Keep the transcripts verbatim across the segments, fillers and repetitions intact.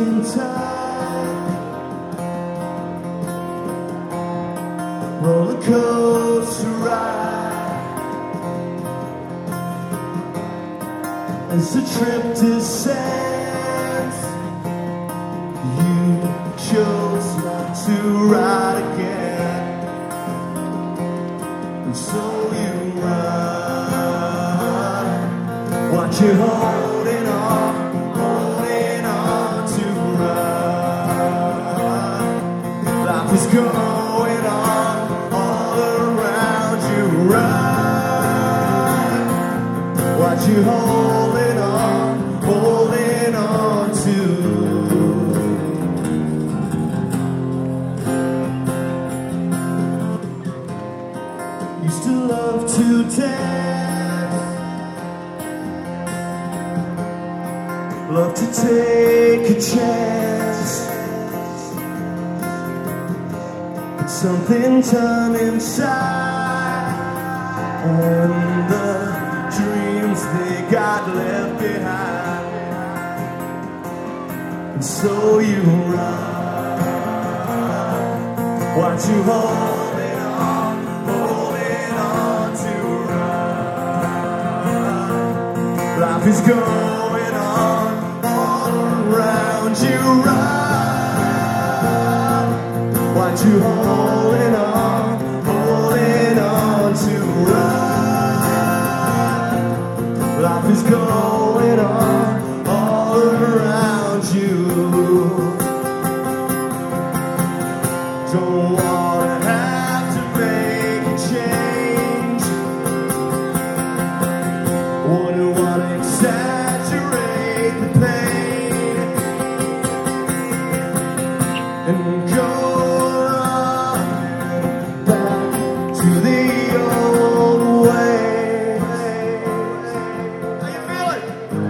in time. Roller coaster ride as the trip descends. You chose not to ride again, and so you run. Watch you holding on, holding on to run. Life is going on all around you. Run. Watch you holding on, holding on to. Used to love to dance, love to take a chance, but something turned inside, and the dreams they got left behind, and so you run. Watch you holding on, holding on to run. Life is going on all around you. Run. Watch you holding on, holding on to run. Life is going on all around you. Don't wanna have to make a change. Wouldn't wanna exaggerate the pain and go running back to the old ways. How you feeling?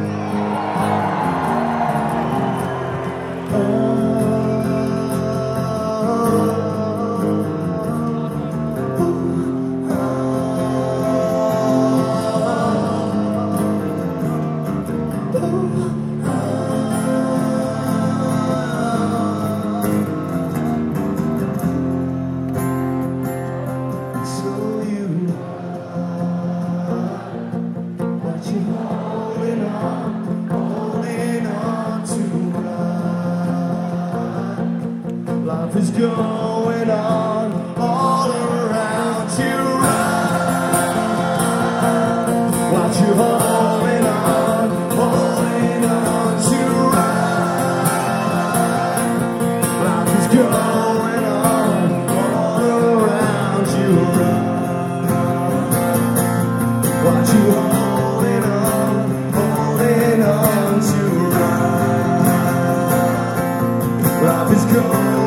So you what you holding on, holding on to run. Life is going on all around you. Run. Watch you holding on, holding on to run. Life is going on all around you. Run. Watch you holding on, holding on to run. Life is going